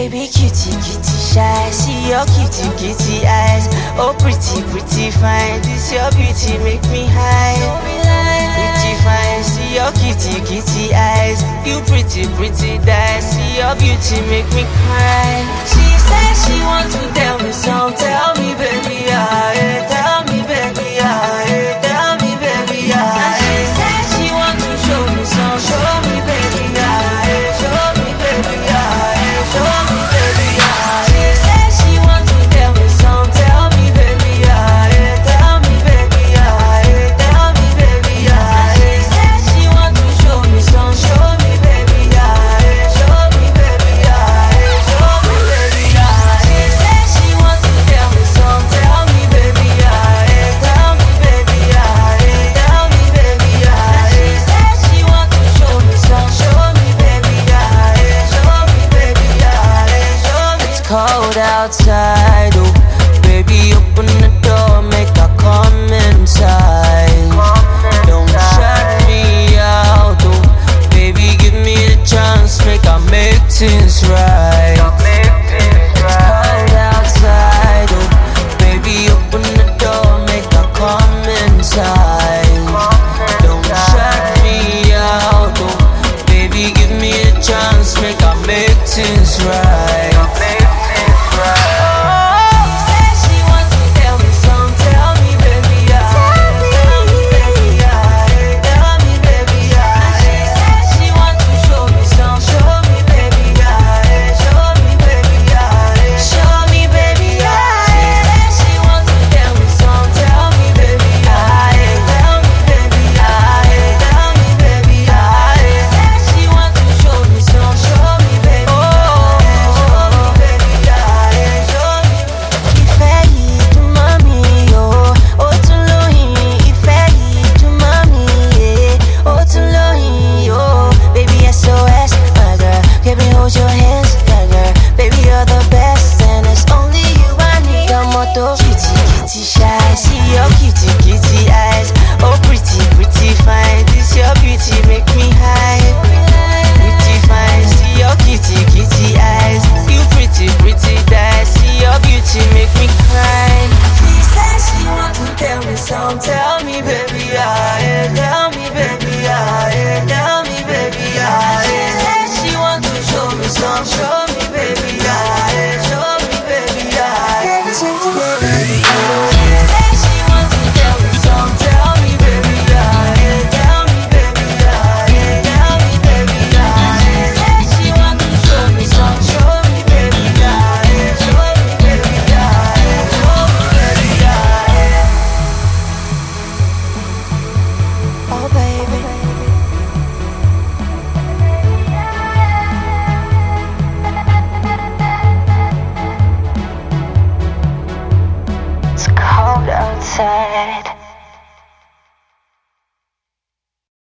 baby cutie, cutie shy. See your cutie, cutie eyes. Oh, pretty, pretty fine. This your beauty make me high. Pretty fine, see your cutie, cutie eyes. You pretty, pretty die. See your beauty make me cry. She said she wants to tell me some. Tell me, baby, yeah. Tell me, baby, yeah. Tell me, baby, yeah. And she said she wants to show me some. Show me, baby, yeah. Show me, baby, yeah. Show me, baby, yeah. She said she wants to tell me some. Tell me, baby, yeah. Tell me, baby, yeah. Tell me, baby, yeah. She said she wants to show me some. Show me, baby, yeah. Show me, baby, yeah. Show me, baby, yeah. She said she wants to tell me some. Tell me, baby, yeah. Tell me, baby, yeah. Tell me, baby, yeah. She said she wants to show me some. Show me, baby, yeah. Show me, baby, yeah. Show me. It's cold outside, oh baby, open the door, make her come inside. Don't shut me out, oh baby, give me the chance, make her make things right. It's cold outside, oh baby, open the door, make her come inside. Don't shut me out, oh baby, give me a chance, make her make things right.